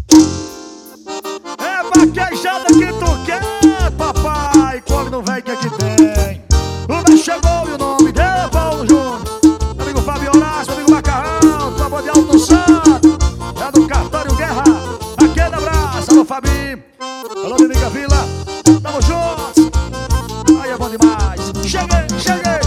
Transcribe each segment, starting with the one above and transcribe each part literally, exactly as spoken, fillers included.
É vaquejada que tu quer, papai. Come não vem que aqui tem. O mês chegou e o nome dele é Paulo Júnior. Meu amigo Fábio Horácio, meu amigo Macarrão, Tropa de Alto Santo, é do Cartório Guerra. Aquele abraço, alô Fabinho, alô minha amiga Vila, tamo juntos. Aí é bom demais. Cheguei, cheguei.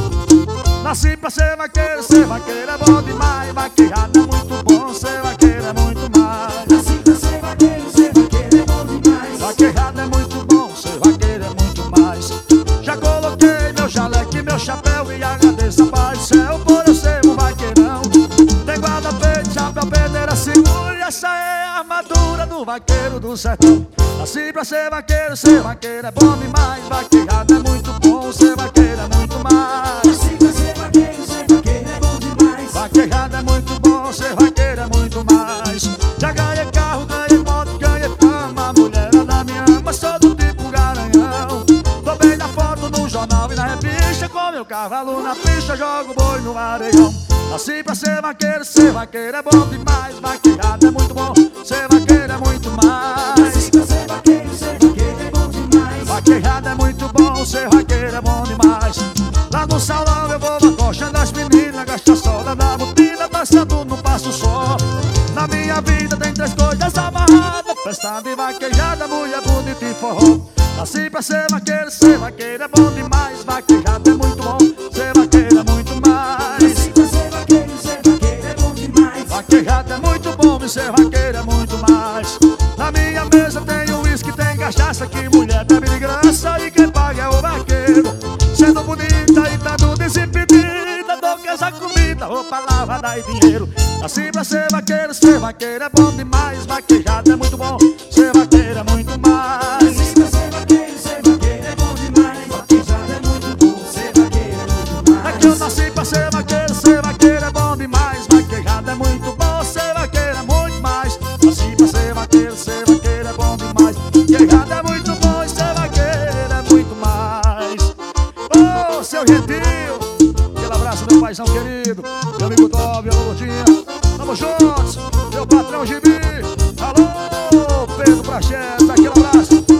Nasci pra ser vaqueiro, ser vaqueiro é bom demais. Vaquejada é muito bom, ser vaqueiro é muito mais. Nasci pra ser vaqueiro, ser vaqueiro é bom demais. Vaquejada é muito bom, ser vaqueiro é muito mais. Já coloquei meu jaleque, meu chapéu e agradeço a paz do céu por eu ser um vaqueirão. Tem guarda-peito, chapéu, peneira, seguro, e essa é a armadura do vaqueiro do sertão. Nasci pra ser vaqueiro, ser vaqueiro é bom demais. Vaquejada é muito bom, ser vaqueiro é muito mais. Nasci pra ser vaqueiro, ser vaqueiro é bom demais. Vaquejada é muito bom, ser vaqueiro é muito mais. Já ganhei carro, ganhei moto, ganhei fama. A mulherada me ama, sou do tipo garanhão. Tô bem na foto, no jornal e na revista. Com meu cavalo na pista, jogo boi no areião. Nasci pra ser vaqueiro, ser vaqueiro é bom demais. Vaquejada é muito bom, ser vaqueiro é muito mais. Nasci pra ser vaqueiro, ser vaqueiro é bom demais. Vaquejada é muito bom, ser vaqueiro é bom demais. Lá no salão eu vou acochando as meninas, gasta sola da botina, dançando no passo só. Na minha vida tem três coisas amarradas: festa de vaquejada, mulher bonita e forró. Nasci pra ser vaqueiro, ser vaqueiro é bom demais. Vaquejada é muito bom, ser vaqueiro é muito mais. Nasci pra ser vaqueiro, ser vaqueiro é bom demais. Vaquejada é muito bom e ser vaqueiro é muito mais. Na minha mesa tem uísque, tem cachaça, que mulher bebe de graça e quem paga é o vaqueiro. Sendo bonita e dando desimpedida, dou que essa comida, roupa lavada e dinheiro. Nasci pra ser vaqueiro, ser vaqueiro é bom demais. Vaquejada é muito bom, ser vaqueiro é muito mais. Nasci pra ser vaqueiro, ser vaqueiro é bom demais. Vaquejada é muito bom, ser vaqueiro é muito mais. Aqui eu nasci pra ser vaqueiro, ser vaqueiro é bom demais. Vaquejada é muito bom, ser vaqueiro é muito mais. Nasci pra ser vaqueiro, ser vaqueiro é bom demais. Vaquejada é muito bom e ser vaqueiro é muito mais. Ô, seu gentil, aquele abraço, meu paizão querido, meu amigo Tobi, alô Lourdinha, tamo juntos, meu patrão Gibi, alô Pedro Praxedes, aquele abraço.